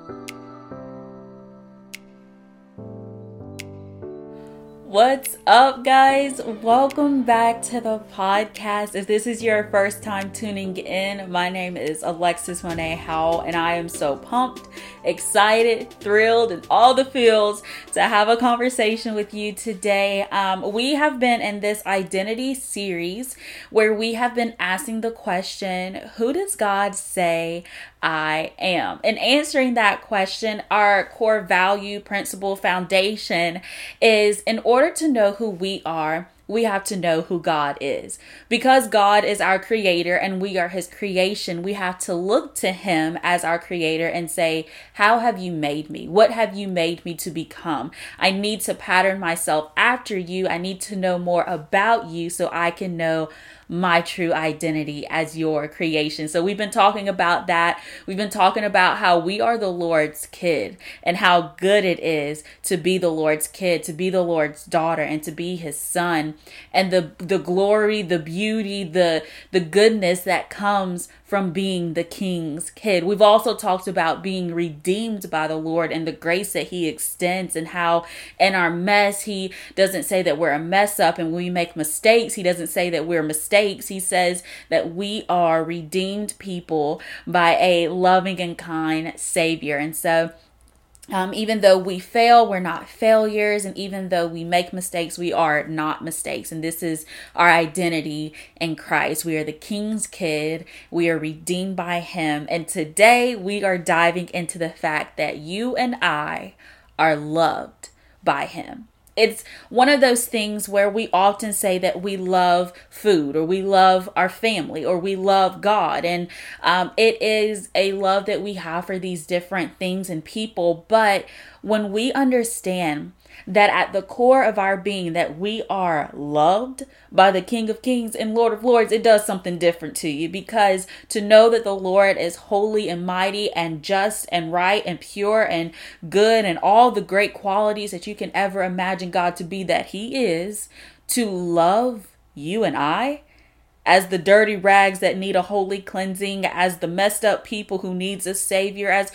What's up, guys? Welcome back to the podcast. If this is your first time tuning in, my name is Alexis Monet Howell, and I am so pumped, excited, thrilled, and all the feels to have a conversation with you today. We have been in this identity series where we have been asking the question, who does God say I am? And answering that question, our core value, principle, foundation is, in order to know who we are, we have to know who God is. Because God is our creator and we are his creation, we have to look to him as our creator and say, how have you made me? What have you made me to become? I need to pattern myself after you. I need to know more about you so I can know my true identity as your creation. So we've been talking about that. We've been talking about how we are the Lord's kid and how good it is to be the Lord's kid, to be the Lord's daughter, and to be his son, and the glory, the beauty, the goodness that comes from being the king's kid. We've also talked about being redeemed by the Lord and the grace that he extends, and how in our mess, he doesn't say that we're a mess up, and when we make mistakes, he doesn't say that we're mistakes. He says that we are redeemed people by a loving and kind Savior. And so even though we fail, we're not failures. And even though we make mistakes, we are not mistakes. And this is our identity in Christ. We are the King's kid. We are redeemed by him. And today we are diving into the fact that you and I are loved by him. It's one of those things where we often say that we love food, or we love our family, or we love God. And it is a love that we have for these different things and people. But when we understand that at the core of our being that we are loved by the King of Kings and Lord of Lords, it does something different to you, because to know that the Lord is holy and mighty and just and right and pure and good and all the great qualities that you can ever imagine God to be that he is, to love you and I as the dirty rags that need a holy cleansing, as the messed up people who needs a savior, as,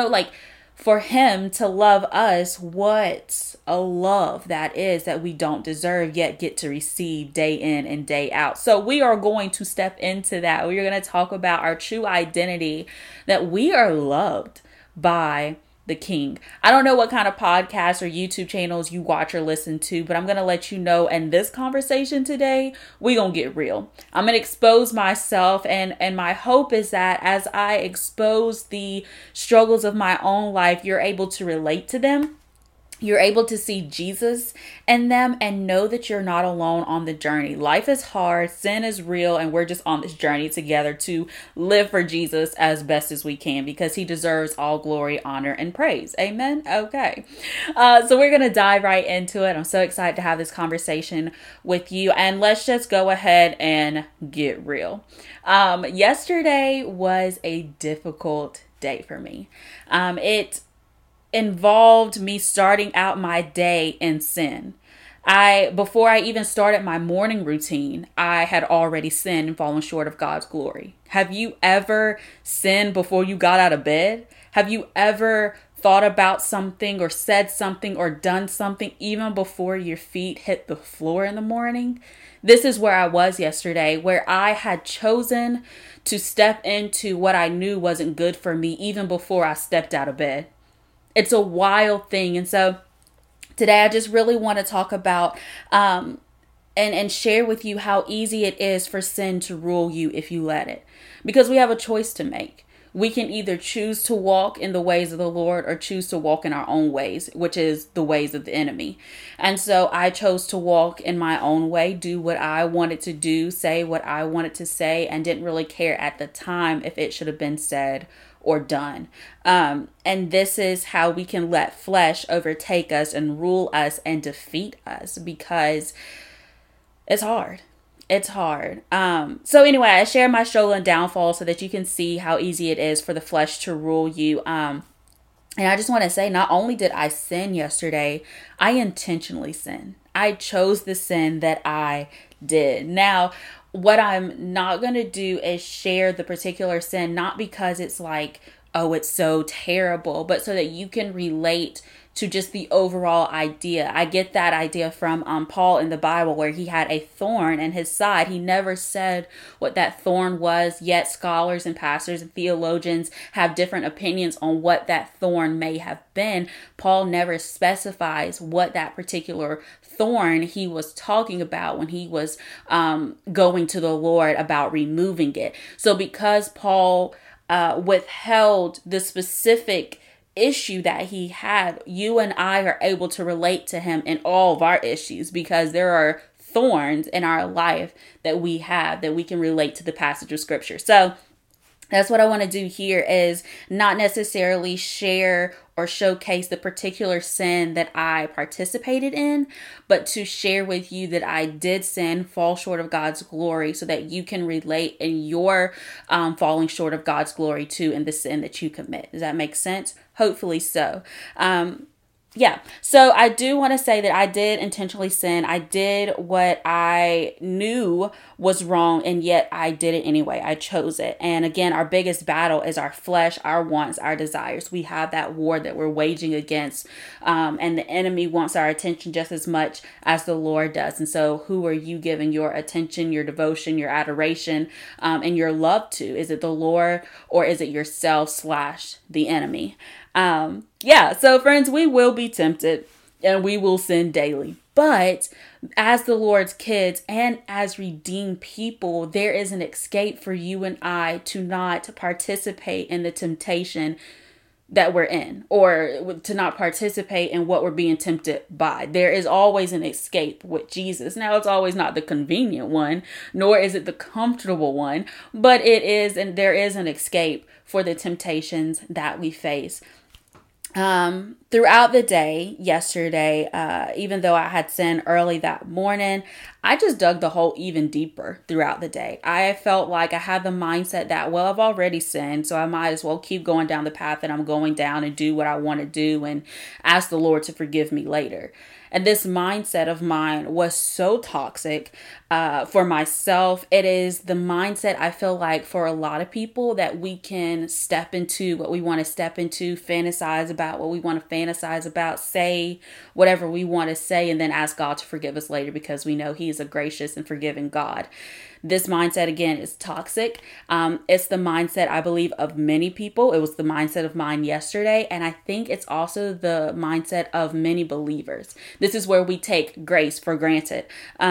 for him to love us, what a love that is, that we don't deserve yet get to receive day in and day out. So we are going to step into that. We're going to talk about our true identity, that we are loved by the King. I don't know what kind of podcasts or YouTube channels you watch or listen to, but I'm going to let you know in this conversation today, we're going to get real. I'm going to expose myself, and my hope is that as I expose the struggles of my own life, you're able to relate to them. You're able to see Jesus in them and know that you're not alone on the journey. Life is hard, sin is real, and we're just on this journey together to live for Jesus as best as we can, because he deserves all glory, honor, and praise. Amen? Okay. So we're going to dive right into it. I'm so excited to have this conversation with you, and let's just go ahead and get real. Yesterday was a difficult day for me. It involved me starting out my day in sin. Before I even started my morning routine, I had already sinned and fallen short of God's glory. Have you ever sinned before you got out of bed? Have you ever thought about something or said something or done something even before your feet hit the floor in the morning? This is where I was yesterday, where I had chosen to step into what I knew wasn't good for me even before I stepped out of bed. It's a wild thing. And so today I just really want to talk about and share with you how easy it is for sin to rule you if you let it. Because we have a choice to make. We can either choose to walk in the ways of the Lord or choose to walk in our own ways, which is the ways of the enemy. And so I chose to walk in my own way, do what I wanted to do, say what I wanted to say, and didn't really care at the time if it should have been said or done. And this is how we can let flesh overtake us and rule us and defeat us, because it's hard. It's hard. So anyway, I share my struggle and downfall so that you can see how easy it is for the flesh to rule you. And I just want to say, not only did I sin yesterday, I intentionally sinned. I chose the sin that I did. Now, what I'm not going to do is share the particular sin, not because it's like oh, it's so terrible, but so that you can relate to just the overall idea. I get that idea from Paul in the Bible, where he had a thorn in his side. He never said what that thorn was, yet scholars and pastors and theologians have different opinions on what that thorn may have been. Paul never specifies what that particular thorn he was talking about when he was going to the Lord about removing it. So because Paul withheld the specific issue that he had, you and I are able to relate to him in all of our issues, because there are thorns in our life that we have that we can relate to the passage of scripture. So that's what I want to do here, is not necessarily share or showcase the particular sin that I participated in, but to share with you that I did sin, fall short of God's glory, so that you can relate in your falling short of God's glory too in the sin that you commit. Does that make sense? Hopefully so. Yeah. So I do want to say that I did intentionally sin. I did what I knew was wrong, and yet I did it anyway. I chose it. And again, our biggest battle is our flesh, our wants, our desires. We have that war that we're waging against. And the enemy wants our attention just as much as the Lord does. And so who are you giving your attention, your devotion, your adoration, and your love to? Is it the Lord, or is it yourself / the enemy? So friends, we will be tempted and we will sin daily, but as the Lord's kids and as redeemed people, there is an escape for you and I to not participate in the temptation that we're in, or to not participate in what we're being tempted by. There is always an escape with Jesus. Now, it's always not the convenient one, nor is it the comfortable one, but it is, and there is an escape for the temptations that we face. Throughout the day yesterday, even though I had sinned early that morning, I just dug the hole even deeper throughout the day. I felt like I had the mindset that, well, I've already sinned, so I might as well keep going down the path that I'm going down and do what I want to do and ask the Lord to forgive me later. And this mindset of mine was so toxic for myself. It is the mindset, I feel like, for a lot of people, that we can step into what we want to step into, fantasize about what we want to fantasize about, say whatever we want to say, and then ask God to forgive us later because we know He is a gracious and forgiving God. This mindset, again, is toxic. It's the mindset, I believe, of many people. It was the mindset of mine yesterday. And I think it's also the mindset of many believers. This is where we take grace for granted.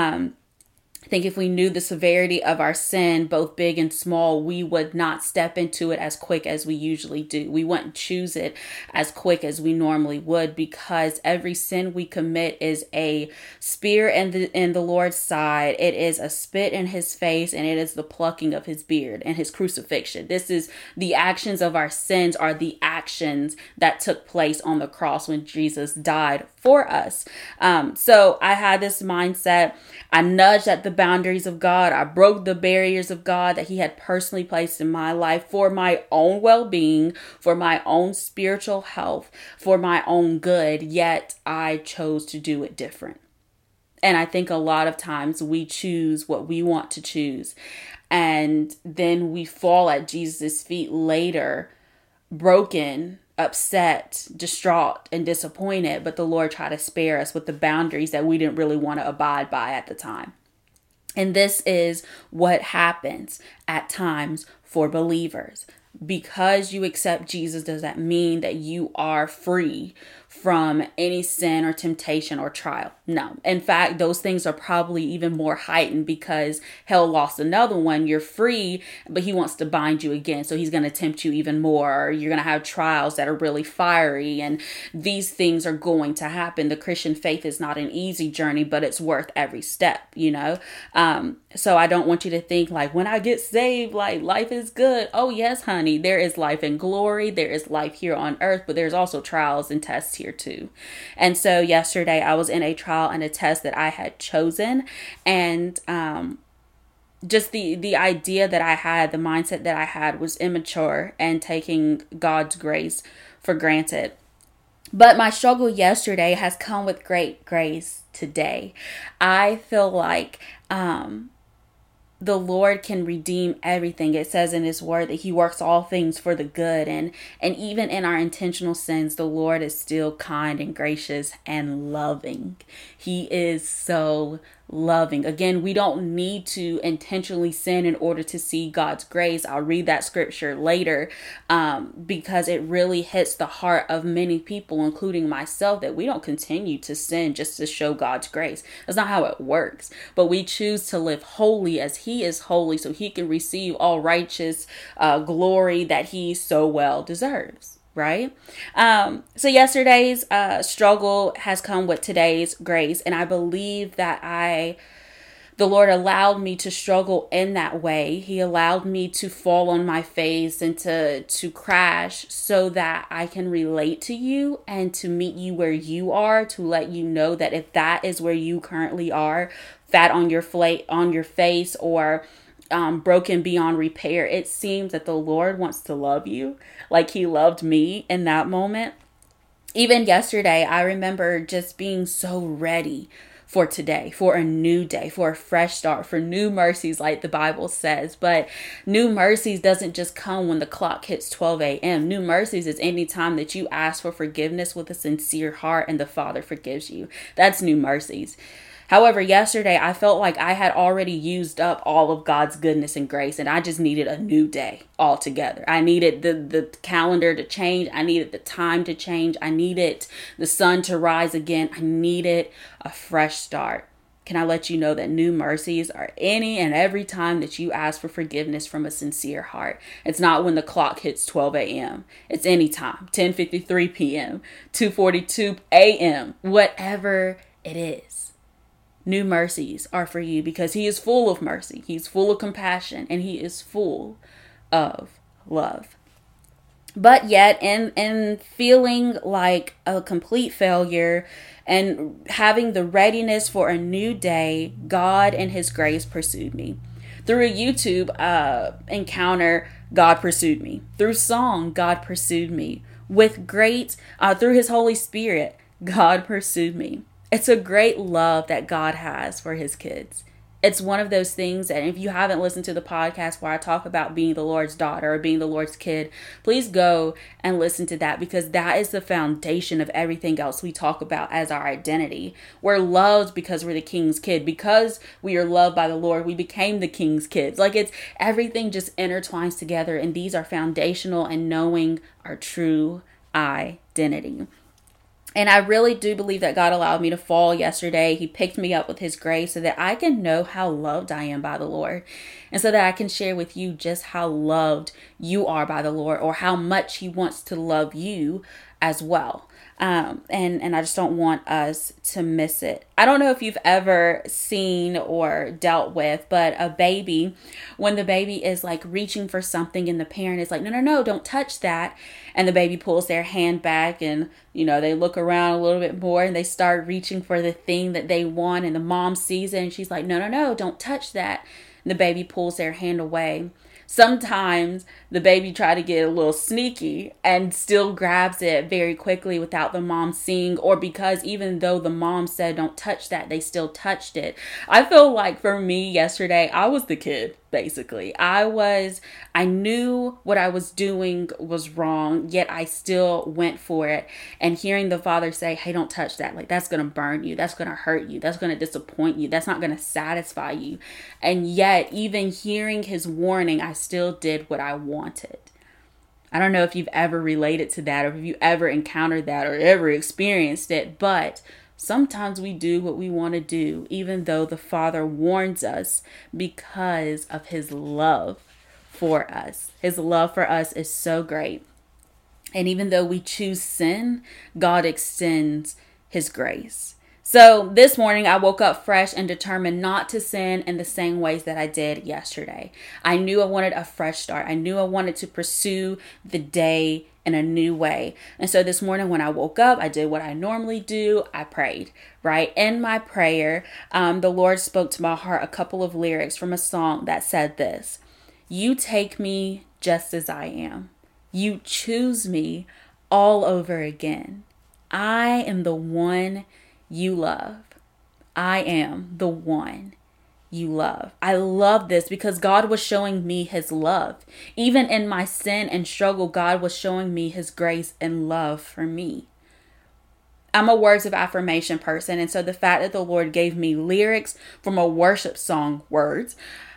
I think if we knew the severity of our sin, both big and small, we would not step into it as quick as we usually do. We wouldn't choose it as quick as we normally would, because every sin we commit is a spear in the Lord's side. It is a spit in His face, and it is the plucking of His beard and His crucifixion. This is the actions of our sins, are the actions that took place on the cross when Jesus died for us. So I had this mindset. I nudged at the boundaries of God. I broke the barriers of God that He had personally placed in my life for my own well-being, for my own spiritual health, for my own good. Yet I chose to do it different. And I think a lot of times we choose what we want to choose, and then we fall at Jesus' feet later, broken, upset, distraught, and disappointed, but the Lord tried to spare us with the boundaries that we didn't really want to abide by at the time. And this is what happens at times for believers. Because you accept Jesus, does that mean that you are free from any sin or temptation or trial? No. In fact, those things are probably even more heightened, because hell lost another one. You're free, but he wants to bind you again. So he's going to tempt you even more. You're going to have trials that are really fiery, and these things are going to happen. The Christian faith is not an easy journey, but it's worth every step, you know? So I don't want you to think like, when I get saved, like life is good. Oh yes, honey, there is life in glory. There is life here on earth, but there's also trials and tests here too. And so yesterday I was in a trial and a test that I had chosen, and just the idea that I had, the mindset that I had, was immature and taking God's grace for granted. But my struggle yesterday has come with great grace today. I feel like the Lord can redeem everything. It says in his word that he works all things for the good. And even in our intentional sins, the Lord is still kind and gracious and loving. He is so loving. Again, we don't need to intentionally sin in order to see God's grace. I'll read that scripture later because it really hits the heart of many people, including myself, that we don't continue to sin just to show God's grace. That's not how it works. But we choose to live holy as he is holy, so he can receive all righteous glory that he so well deserves. Right? So yesterday's struggle has come with today's grace. And I believe that the Lord allowed me to struggle in that way. He allowed me to fall on my face and to crash so that I can relate to you and to meet you where you are, to let you know that if that is where you currently are, fat on your face, or broken beyond repair, it seems that the Lord wants to love you like he loved me in that moment. Even yesterday, I remember just being so ready for today, for a new day, for a fresh start, for new mercies, like the Bible says. But new mercies doesn't just come when the clock hits 12 a.m. New mercies is any time that you ask for forgiveness with a sincere heart and the Father forgives you. That's new mercies. However, yesterday I felt like I had already used up all of God's goodness and grace, and I just needed a new day altogether. I needed the calendar to change. I needed the time to change. I needed the sun to rise again. I needed a fresh start. Can I let you know that new mercies are any and every time that you ask for forgiveness from a sincere heart? It's not when the clock hits 12 a.m. It's any time, 10:53 p.m., 2:42 a.m., whatever it is. New mercies are for you because he is full of mercy. He's full of compassion and he is full of love. But yet in feeling like a complete failure and having the readiness for a new day, God and his grace pursued me. Through a YouTube encounter, God pursued me. Through song, God pursued me. Through his Holy Spirit, God pursued me. It's a great love that God has for his kids. It's one of those things that if you haven't listened to the podcast where I talk about being the Lord's daughter or being the Lord's kid, please go and listen to that because that is the foundation of everything else we talk about as our identity. We're loved because we're the King's kid. Because we are loved by the Lord, we became the King's kids. Like it's everything just intertwines together, and these are foundational in knowing our true identity. And I really do believe that God allowed me to fall yesterday. He picked me up with his grace so that I can know how loved I am by the Lord. And so that I can share with you just how loved you are by the Lord, or how much he wants to love you as well. And I just don't want us to miss it. I don't know if you've ever seen or dealt with, but a baby, when the baby is like reaching for something and the parent is like, no, don't touch that. And the baby pulls their hand back and, they look around a little bit more and they start reaching for the thing that they want. And the mom sees it and she's like, no, don't touch that. And the baby pulls their hand away. Sometimes the baby try to get a little sneaky and still grabs it very quickly without the mom seeing, or because even though the mom said don't touch that, they still touched it. I feel like for me yesterday, I was the kid, basically. I knew what I was doing was wrong, yet I still went for it. And hearing the Father say, hey, don't touch that. Like, that's going to burn you. That's going to hurt you. That's going to disappoint you. That's not going to satisfy you. And yet, even hearing his warning, I still did what I wanted. I don't know if you've ever related to that, or if you ever encountered that, or ever experienced it, but sometimes we do what we want to do, even though the Father warns us, because of his love for us. His love for us is so great. And even though we choose sin, God extends his grace. So this morning I woke up fresh and determined not to sin in the same ways that I did yesterday. I knew I wanted a fresh start. I knew I wanted to pursue the day in a new way. And so this morning when I woke up, I did what I normally do. I prayed, right? In my prayer, the Lord spoke to my heart a couple of lyrics from a song that said this: you take me just as I am. You choose me all over again. I am the one you love. I am the one you love. I love this because God was showing me his love. Even in my sin and struggle, God was showing me his grace and love for me. I'm a words of affirmation person. And so the fact that the Lord gave me lyrics from a worship song, words,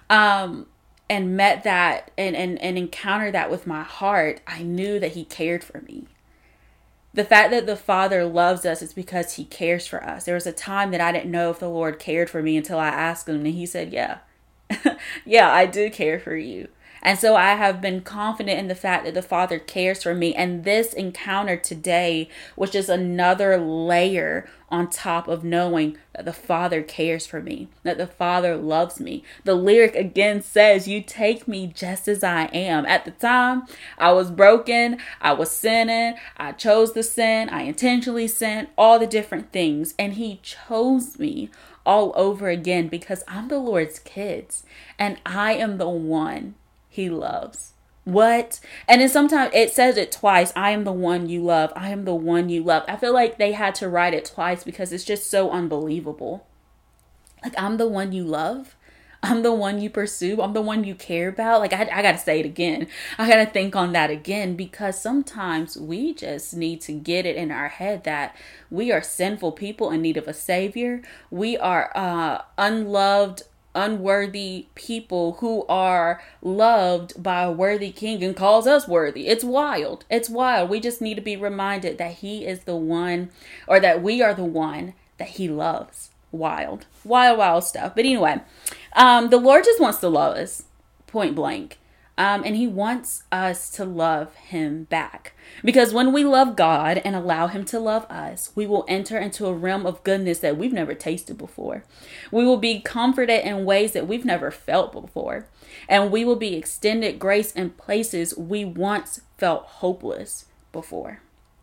and met that and encountered that with my heart, I knew that he cared for me. The fact that the Father loves us is because he cares for us. There was a time that I didn't know if the Lord cared for me until I asked him, and he said, yeah, yeah, I do care for you. And so I have been confident in the fact that the Father cares for me. And this encounter today was just another layer on top of knowing that the Father cares for me, that the Father loves me. The lyric again says, you take me just as I am. At the time, I was broken. I was sinning. I chose to sin. I intentionally sinned, all the different things. And he chose me all over again because I'm the Lord's kids and I am the one he loves. What? And then sometimes it says it twice. I am the one you love. I am the one you love. I feel like they had to write it twice because it's just so unbelievable. Like, I'm the one you love. I'm the one you pursue. I'm the one you care about. Like, I got to say it again. I got to think on that again because sometimes we just need to get it in our head that we are sinful people in need of a savior. We are unloved, unworthy people who are loved by a worthy king and calls us worthy. It's wild. It's wild. We just need to be reminded that he is the one, or that we are the one that he loves. Wild, wild stuff. But anyway, the Lord just wants to love us, point blank. And he wants us to love him back. Because when we love God and allow him to love us, we will enter into a realm of goodness that we've never tasted before. We will be comforted in ways that we've never felt before. And we will be extended grace in places we once felt hopeless before.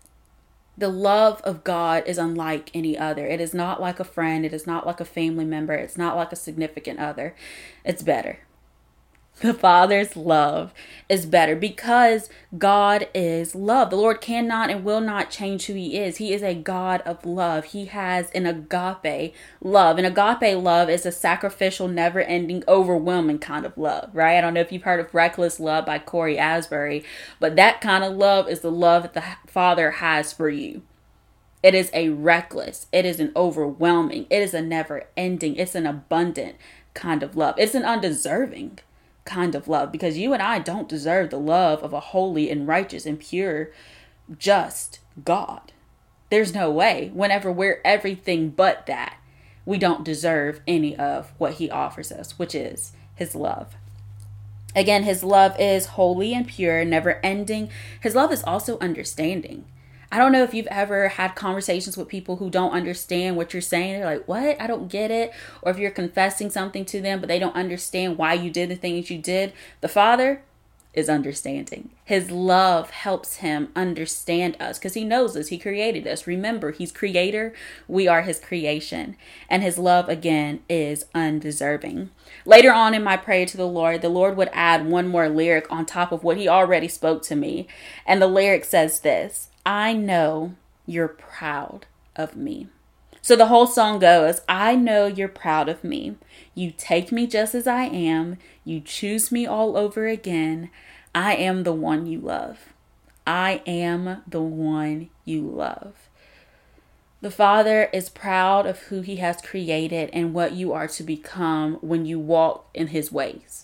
The love of God is unlike any other. It is not like a friend. It is not like a family member. It's not like a significant other. It's better. The Father's love is better because God is love. The Lord cannot and will not change who he is. He is a God of love. He has an agape love. And agape love is a sacrificial, never-ending, overwhelming kind of love, right? I don't know if you've heard of Reckless Love by Corey Asbury, but that kind of love is the love that the Father has for you. It is a reckless, it is an overwhelming, it is a never-ending, it's an abundant kind of love. It's an undeserving kind of love because you and I don't deserve the love of a holy and righteous and pure, just God. There's no way. Whenever we're everything but that, we don't deserve any of what he offers us, which is his love. Again, his love is holy and pure, never ending. His love is also understanding. I don't know if you've ever had conversations with people who don't understand what you're saying. They're like, what? I don't get it. Or if you're confessing something to them, but they don't understand why you did the things you did. The Father is understanding. His love helps him understand us because he knows us. He created us. Remember, he's creator. We are his creation. And his love, again, is undeserving. Later on in my prayer to the Lord would add one more lyric on top of what he already spoke to me. And the lyric says this: I know you're proud of me. So the whole song goes, I know you're proud of me. You take me just as I am. You choose me all over again. I am the one you love. I am the one you love. The Father is proud of who he has created and what you are to become when you walk in his ways.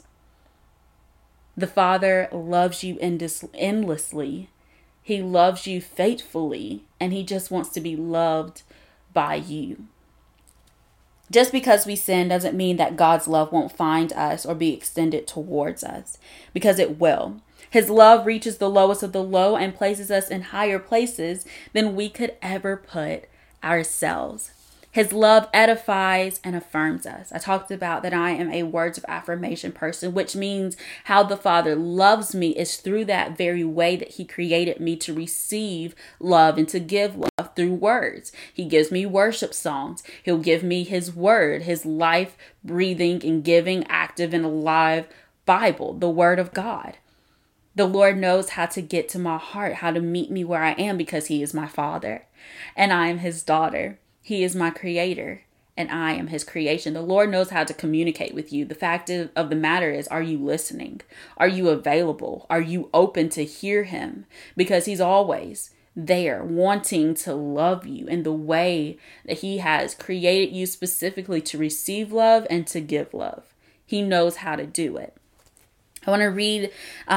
The Father loves you endlessly. He loves you faithfully, and he just wants to be loved by you. Just because we sin doesn't mean that God's love won't find us or be extended towards us, because it will. His love reaches the lowest of the low and places us in higher places than we could ever put ourselves. His love edifies and affirms us. I talked about that I am a words of affirmation person, which means how the Father loves me is through that very way that he created me to receive love and to give love through words. He gives me worship songs. He'll give me his word, his life, breathing and giving, active and alive Bible, the word of God. The Lord knows how to get to my heart, how to meet me where I am because he is my Father and I am his daughter. He is my creator and I am his creation. The Lord knows how to communicate with you. The fact of the matter is, are you listening? Are you available? Are you open to hear him? Because he's always there wanting to love you in the way that he has created you specifically to receive love and to give love. He knows how to do it. I want to read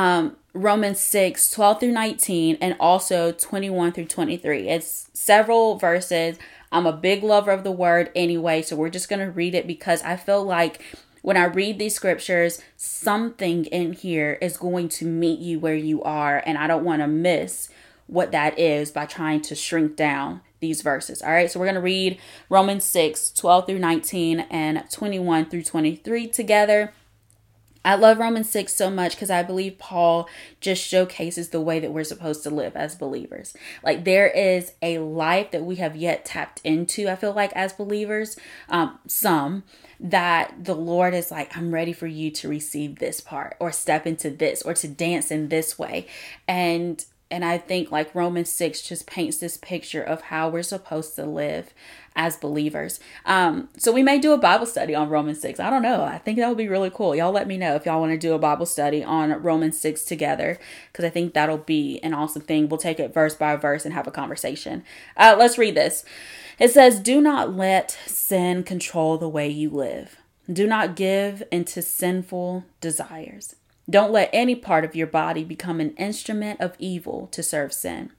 Romans 6, 12 through 19 and also 21 through 23. It's several verses. I'm a big lover of the word anyway, so we're just going to read it because I feel like when I read these scriptures, something in here is going to meet you where you are, and I don't want to miss what that is by trying to shrink down these verses. All right, so we're going to read Romans 6, 12 through 19 and 21 through 23 together. I love Romans 6 so much because I believe Paul just showcases the way that we're supposed to live as believers. Like, there is a life that we have yet tapped into, I feel like, as believers, some that the Lord is like, I'm ready for you to receive this part or step into this or to dance in this way. And I think like Romans 6 just paints this picture of how we're supposed to live as believers. So we may do a Bible study on Romans 6. I don't know. I think that would be really cool. Y'all let me know if y'all want to do a Bible study on Romans 6 together, because I think that'll be an awesome thing. We'll take it verse by verse and have a conversation. Let's read this. It says, do not let sin control the way you live. Do not give into sinful desires. Don't let any part of your body become an instrument of evil to serve sin.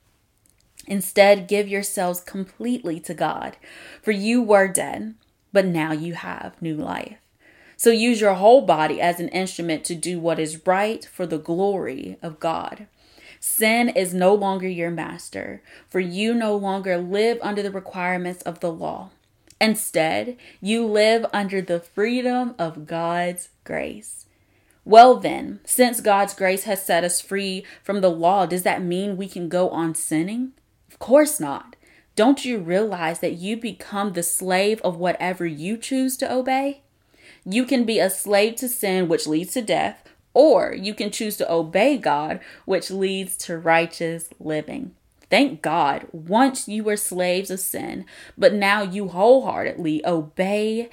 Instead, give yourselves completely to God, for you were dead, but now you have new life. So use your whole body as an instrument to do what is right for the glory of God. Sin is no longer your master, for you no longer live under the requirements of the law. Instead, you live under the freedom of God's grace. Well then, since God's grace has set us free from the law, does that mean we can go on sinning? Of course not. Don't you realize that you become the slave of whatever you choose to obey? You can be a slave to sin, which leads to death, or you can choose to obey God, which leads to righteous living. Thank God, once you were slaves of sin, but now you wholeheartedly obey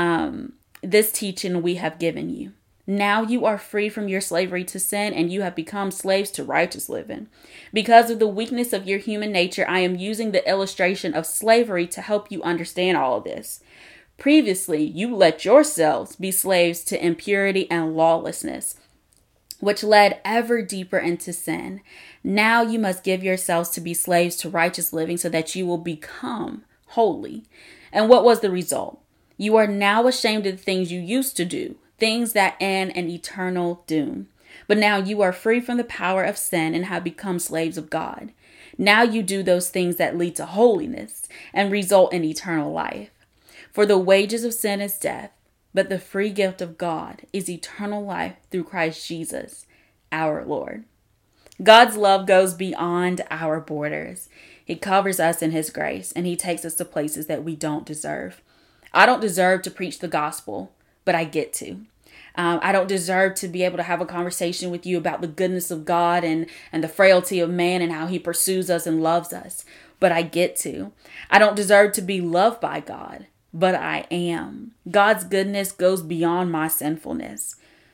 this teaching we have given you. Now you are free from your slavery to sin and you have become slaves to righteous living. Because of the weakness of your human nature, I am using the illustration of slavery to help you understand all of this. Previously, you let yourselves be slaves to impurity and lawlessness, which led ever deeper into sin. Now you must give yourselves to be slaves to righteous living so that you will become holy. And what was the result? You are now ashamed of the things you used to do, things that end in eternal doom. But now you are free from the power of sin and have become slaves of God. Now you do those things that lead to holiness and result in eternal life. For the wages of sin is death, but the free gift of God is eternal life through Christ Jesus, our Lord. God's love goes beyond our borders. He covers us in his grace, and he takes us to places that we don't deserve. I don't deserve to preach the gospel, but I get to. I don't deserve to be able to have a conversation with you about the goodness of God and the frailty of man and how he pursues us and loves us, but I get to. I don't deserve to be loved by God, but I am. God's goodness goes beyond my sinfulness.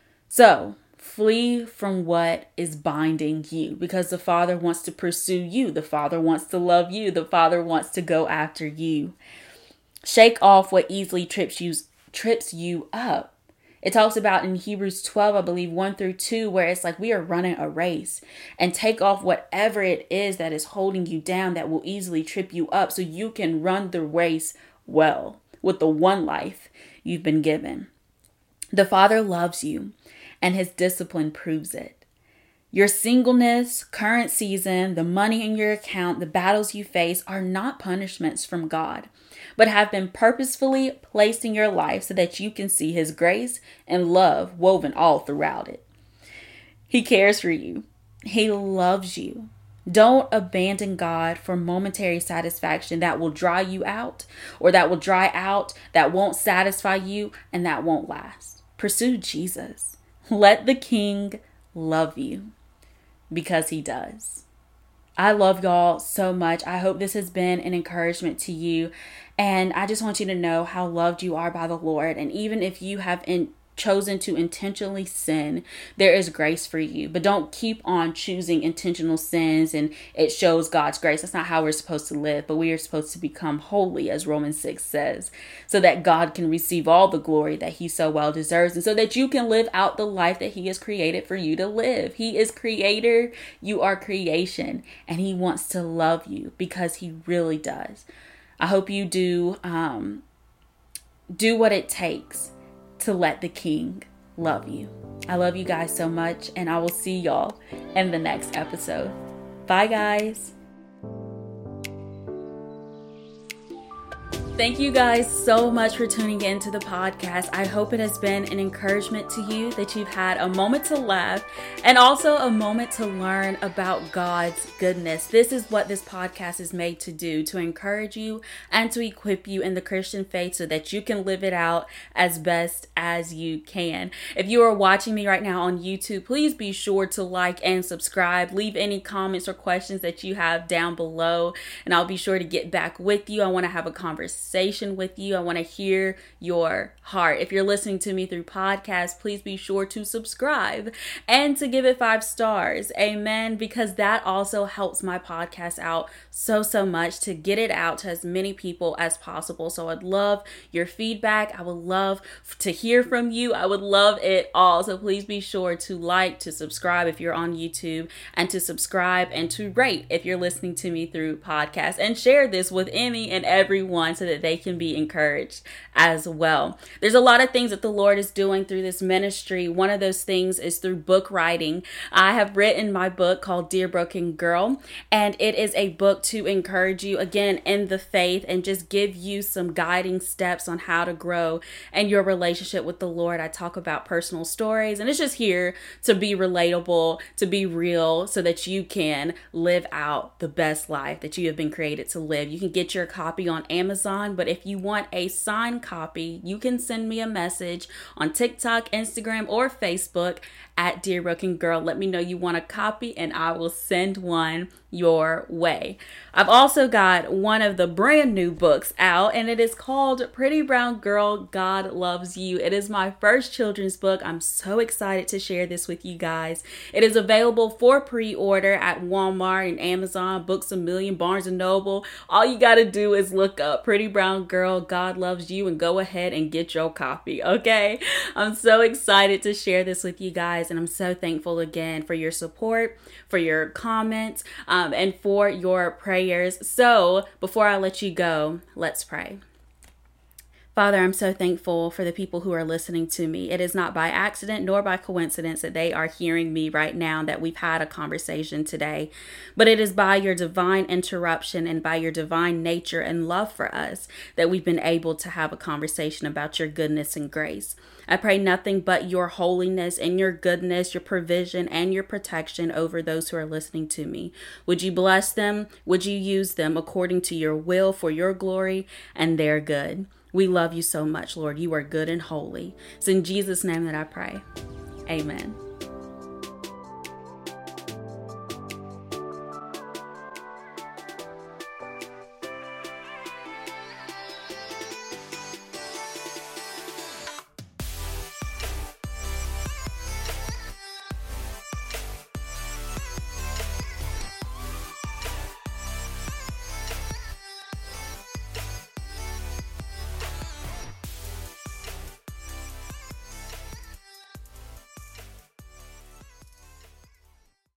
So flee from what is binding you, because the Father wants to pursue you. The Father wants to love you. The Father wants to go after you. Shake off what easily trips you up. It talks about in Hebrews 12, I believe 1 through 2, where it's like we are running a race, and take off whatever it is that is holding you down that will easily trip you up so you can run the race well with the one life you've been given. The Father loves you, and his discipline proves it. Your singleness, current season, the money in your account, the battles you face are not punishments from God, but have been purposefully placed in your life so that you can see his grace and love woven all throughout it. He cares for you. He loves you. Don't abandon God for momentary satisfaction that will dry you out, or that will dry out, that won't satisfy you, and that won't last. Pursue Jesus. Let the King love you, because he does. I love y'all so much. I hope this has been an encouragement to you. And I just want you to know how loved you are by the Lord. And even if you have chosen to intentionally sin, there is grace for you. But don't keep on choosing intentional sins and it shows God's grace. That's not how we're supposed to live, but we are supposed to become holy, as Romans 6 says, so that God can receive all the glory that he so well deserves, and so that you can live out the life that he has created for you to live. He is creator, you are creation, and he wants to love you because he really does. I hope you do what it takes to let the King love you. I love you guys so much, and I will see y'all in the next episode. Bye, guys. Thank you guys so much for tuning in to the podcast. I hope it has been an encouragement to you, that you've had a moment to laugh and also a moment to learn about God's goodness. This is what this podcast is made to do, to encourage you and to equip you in the Christian faith so that you can live it out as best as you can. If you are watching me right now on YouTube, please be sure to like and subscribe. Leave any comments or questions that you have down below, and I'll be sure to get back with you. I want to have a conversation with you. I want to hear your heart. If you're listening to me through podcast, please be sure to subscribe and to give it 5 stars. Amen. Because that also helps my podcast out so much, to get it out to as many people as possible. So I'd love your feedback. I would love to hear from you. I would love it all. So please be sure to like, to subscribe if you're on YouTube, and to subscribe and to rate if you're listening to me through podcast, and share this with any and everyone so that they can be encouraged as well. There's a lot of things that the Lord is doing through this ministry. One of those things is through book writing. I have written my book called Dear Broken Girl, and it is a book to encourage you again in the faith and just give you some guiding steps on how to grow in your relationship with the Lord. I talk about personal stories, and it's just here to be relatable, to be real, so that you can live out the best life that you have been created to live. You can get your copy on Amazon, but if you want a signed copy, you can send me a message on TikTok, Instagram, or Facebook at Dear Broken Girl. Let me know you want a copy, and I will send one your way. I've also got one of the brand new books out, and it is called Pretty Brown Girl, God Loves You. It is my first children's book. I'm so excited to share this with you guys. It is available for pre-order at Walmart and Amazon, Books A Million, Barnes & Noble. All you got to do is look up Pretty Brown Girl, God Loves You, and go ahead and get your copy, okay? I'm so excited to share this with you guys, and I'm so thankful again for your support, for your comments, and for your prayers. So before I let you go, let's pray. Father, I'm so thankful for the people who are listening to me. It is not by accident nor by coincidence that they are hearing me right now, that we've had a conversation today, but it is by your divine interruption and by your divine nature and love for us that we've been able to have a conversation about your goodness and grace. I pray nothing but your holiness and your goodness, your provision and your protection over those who are listening to me. Would you bless them? Would you use them according to your will for your glory and their good? We love you so much, Lord. You are good and holy. It's in Jesus' name that I pray. Amen.